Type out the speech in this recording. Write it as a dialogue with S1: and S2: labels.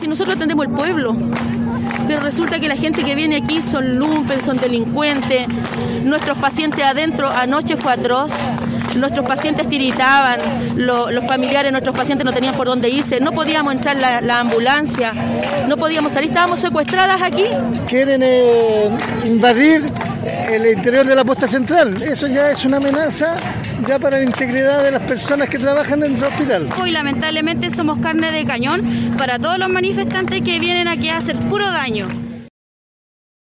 S1: si nosotros atendemos el pueblo. Pero resulta que la gente que viene aquí son lumpen, son delincuentes. Nuestros pacientes adentro, anoche fue atroz. Nuestros pacientes tiritaban, los familiares de nuestros pacientes no tenían por dónde irse, no podíamos entrar la ambulancia, no podíamos salir, estábamos secuestradas aquí.
S2: Quieren invadir el interior de la posta central, eso ya es una amenaza ya para la integridad de las personas que trabajan en el hospital.
S3: Hoy lamentablemente somos carne de cañón para todos los manifestantes que vienen aquí a hacer puro daño.